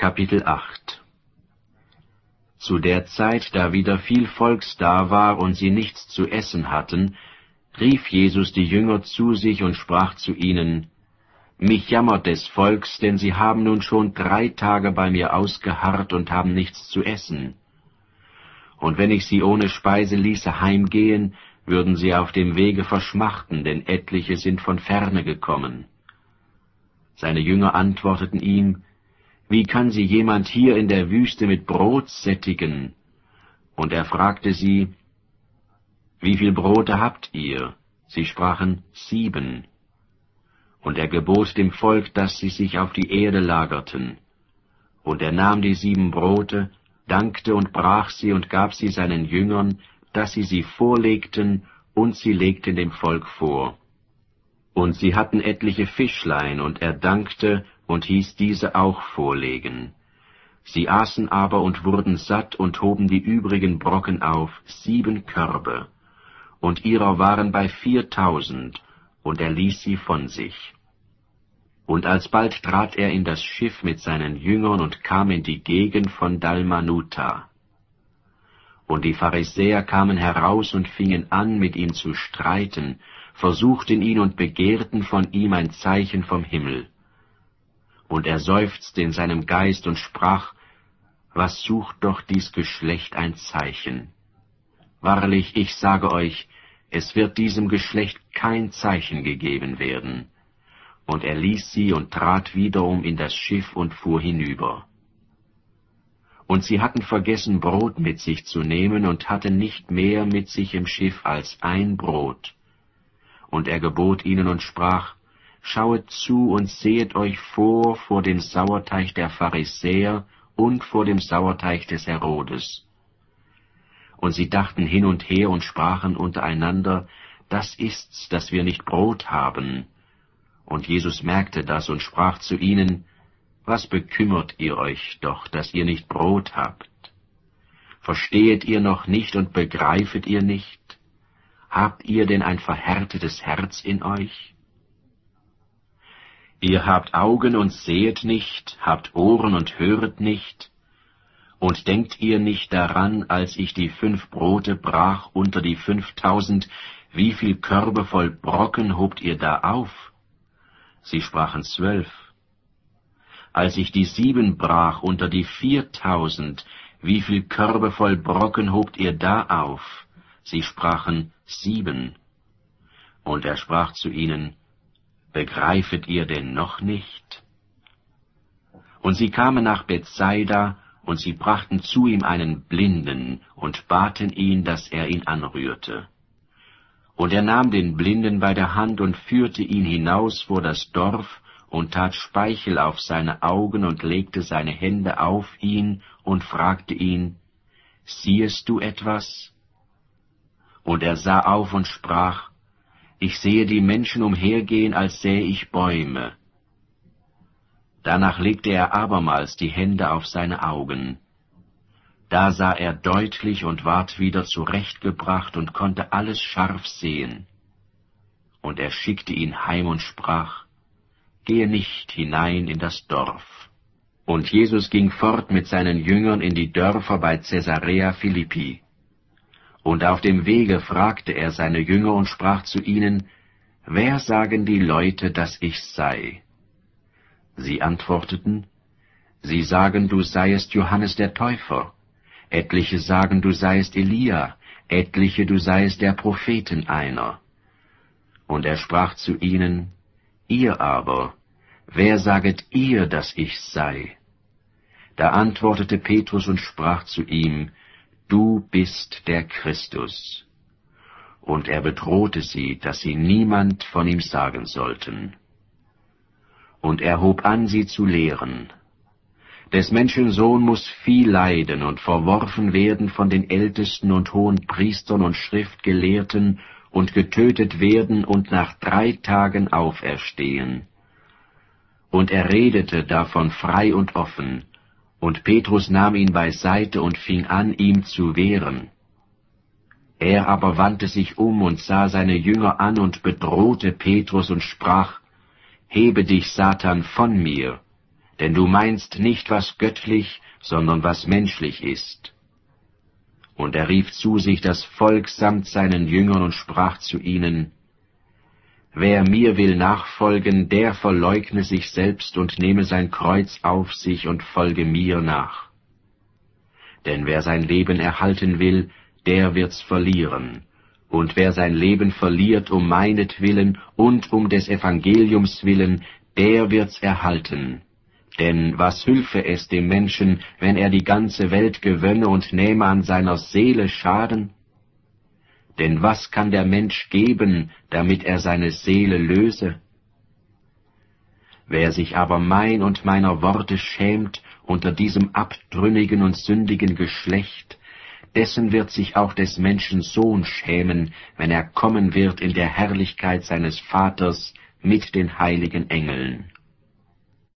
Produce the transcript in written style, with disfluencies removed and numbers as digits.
Kapitel 8. Zu der Zeit, da wieder viel Volks da war und sie nichts zu essen hatten, rief Jesus die Jünger zu sich und sprach zu ihnen: Mich jammert des Volks, denn sie haben nun schon 3 Tage bei mir ausgeharrt und haben nichts zu essen. Und wenn ich sie ohne Speise ließe heimgehen, würden sie auf dem Wege verschmachten, denn etliche sind von ferne gekommen. Seine Jünger antworteten ihm: Wie kann sie jemand hier in der Wüste mit Brot sättigen? Und er fragte sie: Wie viel Brote habt ihr? Sie sprachen: 7. Und er gebot dem Volk, dass sie sich auf die Erde lagerten. Und er nahm die 7 Brote, dankte und brach sie und gab sie seinen Jüngern, dass sie vorlegten, und sie legten dem Volk vor. Und sie hatten etliche Fischlein, und er dankte und hieß diese auch vorlegen. Sie aßen aber und wurden satt und hoben die übrigen Brocken auf, 7 Körbe. Und ihrer waren bei 4.000, und er ließ sie von sich. Und alsbald trat er in das Schiff mit seinen Jüngern und kam in die Gegend von Dalmanuta. Und die Pharisäer kamen heraus und fingen an, mit ihm zu streiten, versuchten ihn und begehrten von ihm ein Zeichen vom Himmel. Und er seufzte in seinem Geist und sprach: Was sucht doch dies Geschlecht ein Zeichen? Wahrlich, ich sage euch, es wird diesem Geschlecht kein Zeichen gegeben werden. Und er ließ sie und trat wiederum in das Schiff und fuhr hinüber. Und sie hatten vergessen, Brot mit sich zu nehmen, und hatten nicht mehr mit sich im Schiff als ein Brot. Und er gebot ihnen und sprach: Schauet zu und sehet euch vor dem Sauerteig der Pharisäer und vor dem Sauerteig des Herodes. Und sie dachten hin und her und sprachen untereinander: Das ist's, dass wir nicht Brot haben. Und Jesus merkte das und sprach zu ihnen: Was bekümmert ihr euch doch, dass ihr nicht Brot habt? Verstehet ihr noch nicht und begreifet ihr nicht? Habt ihr denn ein verhärtetes Herz in euch? Ihr habt Augen und sehet nicht, habt Ohren und höret nicht. Und denkt ihr nicht daran, als ich die 5 Brote brach unter die 5.000, wie viel Körbe voll Brocken hobt ihr da auf? Sie sprachen 12. Als ich die 7 brach unter die 4.000, wie viel Körbe voll Brocken hobt ihr da auf? Sie sprachen 7. Und er sprach zu ihnen: Begreifet ihr denn noch nicht? Und sie kamen nach Bethsaida, und sie brachten zu ihm einen Blinden und baten ihn, dass er ihn anrührte. Und er nahm den Blinden bei der Hand und führte ihn hinaus vor das Dorf und tat Speichel auf seine Augen und legte seine Hände auf ihn und fragte ihn: Siehest du etwas? Und er sah auf und sprach: Ich sehe die Menschen umhergehen, als sähe ich Bäume. Danach legte er abermals die Hände auf seine Augen. Da sah er deutlich und ward wieder zurechtgebracht und konnte alles scharf sehen. Und er schickte ihn heim und sprach: Gehe nicht hinein in das Dorf. Und Jesus ging fort mit seinen Jüngern in die Dörfer bei Caesarea Philippi. Und auf dem Wege fragte er seine Jünger und sprach zu ihnen: Wer sagen die Leute, dass ich sei? Sie antworteten: Sie sagen, du seiest Johannes der Täufer. Etliche sagen, du seiest Elia, etliche, du seiest der Propheten einer. Und er sprach zu ihnen: Ihr aber, wer saget ihr, dass ich sei? Da antwortete Petrus und sprach zu ihm: Du bist der Christus. Und er bedrohte sie, dass sie niemand von ihm sagen sollten. Und er hob an, sie zu lehren: Des Menschen Sohn muß viel leiden und verworfen werden von den Ältesten und hohen Priestern und Schriftgelehrten und getötet werden und nach 3 Tagen auferstehen. Und er redete davon frei und offen, und Petrus nahm ihn beiseite und fing an, ihm zu wehren. Er aber wandte sich um und sah seine Jünger an und bedrohte Petrus und sprach: Hebe dich, Satan, von mir, denn du meinst nicht, was göttlich, sondern was menschlich ist. Und er rief zu sich das Volk samt seinen Jüngern und sprach zu ihnen, wer mir will nachfolgen, der verleugne sich selbst und nehme sein Kreuz auf sich und folge mir nach. Denn wer sein Leben erhalten will, der wird's verlieren. Und wer sein Leben verliert um meinetwillen und um des Evangeliums willen, der wird's erhalten. Denn was hülfe es dem Menschen, wenn er die ganze Welt gewönne und nähme an seiner Seele Schaden? Denn was kann der Mensch geben, damit er seine Seele löse? Wer sich aber mein und meiner Worte schämt unter diesem abtrünnigen und sündigen Geschlecht, dessen wird sich auch des Menschen Sohn schämen, wenn er kommen wird in der Herrlichkeit seines Vaters mit den heiligen Engeln.